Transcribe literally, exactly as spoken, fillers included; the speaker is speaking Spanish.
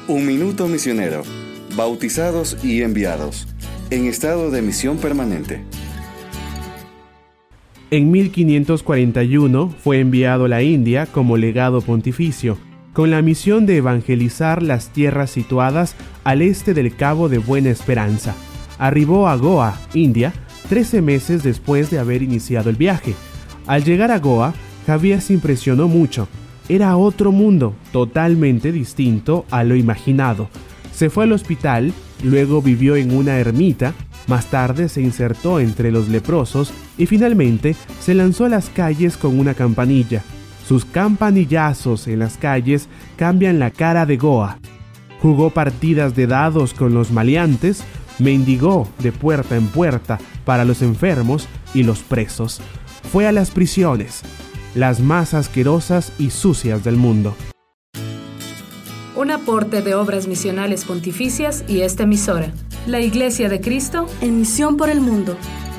Un minuto misionero. Bautizados y enviados. En estado de misión permanente. En mil quinientos cuarenta y uno fue enviado a la India como legado pontificio, con la misión de evangelizar las tierras situadas al este del Cabo de Buena Esperanza. Arribó a Goa, India, trece meses después de haber iniciado el viaje. Al llegar a Goa, Javier se impresionó mucho. Era otro mundo, totalmente distinto a lo imaginado. Se fue al hospital, luego vivió en una ermita, más tarde se insertó entre los leprosos y finalmente se lanzó a las calles con una campanilla. Sus campanillazos en las calles cambian la cara de Goa. Jugó partidas de dados con los maleantes, mendigó de puerta en puerta para los enfermos y los presos. Fue a las prisiones, las más asquerosas y sucias del mundo. Un aporte de Obras Misionales Pontificias y esta emisora, la Iglesia de Cristo, en misión por el mundo.